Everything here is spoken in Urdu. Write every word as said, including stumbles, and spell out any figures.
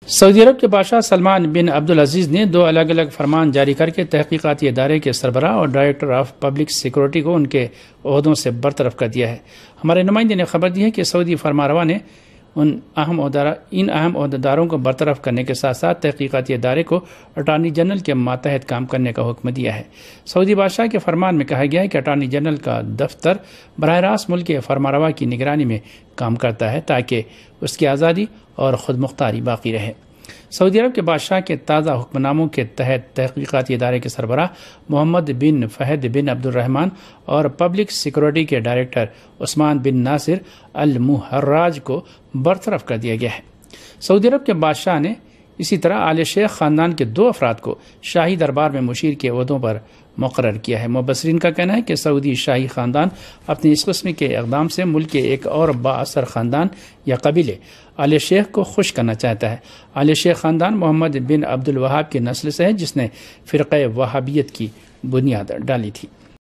سعودی عرب کے بادشاہ سلمان بن عبدالعزیز نے دو الگ الگ فرمان جاری کر کے تحقیقاتی ادارے کے سربراہ اور ڈائریکٹر آف پبلک سیکورٹی کو ان کے عہدوں سے برطرف کر دیا ہے۔ ہمارے نمائندے نے خبر دی ہے کہ سعودی فرمانروا نے ان اہم ان اہم عہدیداروں کو برطرف کرنے کے ساتھ ساتھ تحقیقاتی ادارے کو اٹارنی جنرل کے ماتحت کام کرنے کا حکم دیا ہے۔ سعودی بادشاہ کے فرمان میں کہا گیا ہے کہ اٹارنی جنرل کا دفتر براہ راست ملک کے فرمانروا کی نگرانی میں کام کرتا ہے تاکہ اس کی آزادی اور خود مختاری باقی رہے۔ سعودی عرب کے بادشاہ کے تازہ حکم ناموں کے تحت تحقیقاتی ادارے کے سربراہ محمد بن فہد بن عبد الرحمن اور پبلک سیکورٹی کے director Usman bin Nasir Almahraj کو برطرف کر دیا گیا ہے۔ سعودی عرب کے بادشاہ نے اسی طرح آل شیخ خاندان کے دو افراد کو شاہی دربار میں مشیر کے عہدوں پر مقرر کیا ہے۔ مبصرین کا کہنا ہے کہ سعودی شاہی خاندان اپنی اس قسم کے اقدام سے ملک کے ایک اور با اثر خاندان یا قبیلے آل شیخ کو خوش کرنا چاہتا ہے۔ آل شیخ خاندان محمد بن عبد الوہاب کی نسل سے ہے جس نے فرقہ وہابیت کی بنیاد ڈالی تھی۔